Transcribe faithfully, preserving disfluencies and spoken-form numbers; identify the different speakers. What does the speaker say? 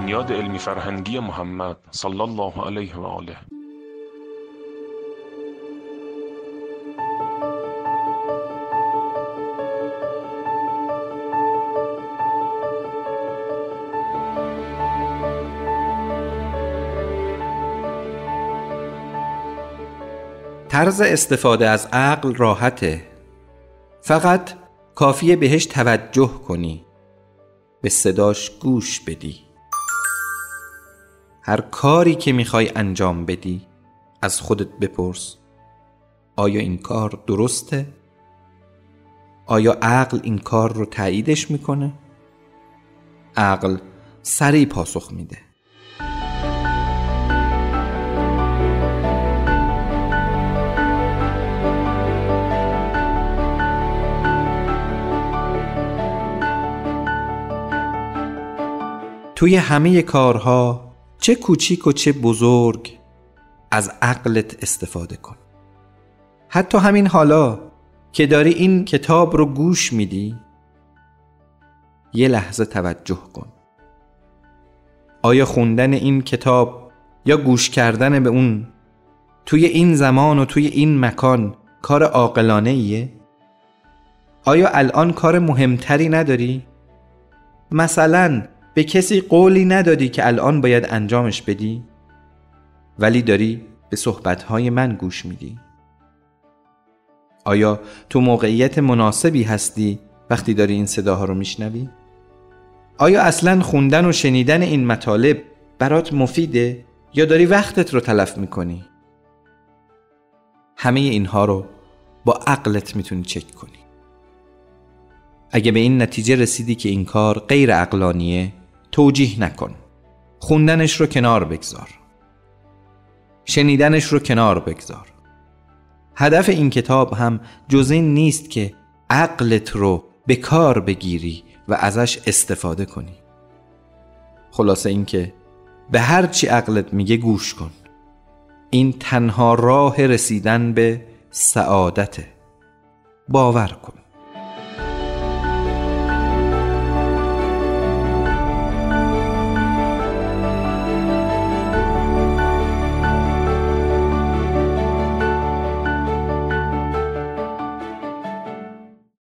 Speaker 1: بنیاد علمی فرهنگی محمد صلی الله علیه و آله.
Speaker 2: طرز استفاده از عقل راحته، فقط کافیه بهش توجه کنی، به صداش گوش بدی. هر کاری که میخوای انجام بدی از خودت بپرس آیا این کار درسته؟ آیا عقل این کار رو تاییدش میکنه؟ عقل سریع پاسخ میده. توی همه کارها چه کوچیک و چه بزرگ از عقلت استفاده کن. حتی همین حالا که داری این کتاب رو گوش میدی، یه لحظه توجه کن. آیا خوندن این کتاب یا گوش کردن به اون توی این زمان و توی این مکان کار عاقلانه ایه؟ آیا الان کار مهمتری نداری؟ مثلا به کسی قولی ندادی که الان باید انجامش بدی، ولی داری به صحبتهای من گوش میدی. آیا تو موقعیت مناسبی هستی وقتی داری این صداها رو میشنوی؟ آیا اصلا خوندن و شنیدن این مطالب برات مفیده یا داری وقتت رو تلف میکنی؟ همه اینها رو با عقلت میتونی چک کنی. اگه به این نتیجه رسیدی که این کار غیر عقلانیه، توجیه نکن. خوندنش رو کنار بگذار. شنیدنش رو کنار بگذار. هدف این کتاب هم جز این نیست که عقلت رو به کار بگیری و ازش استفاده کنی. خلاصه این که به هر چی عقلت میگه گوش کن. این تنها راه رسیدن به سعادته. باور کن.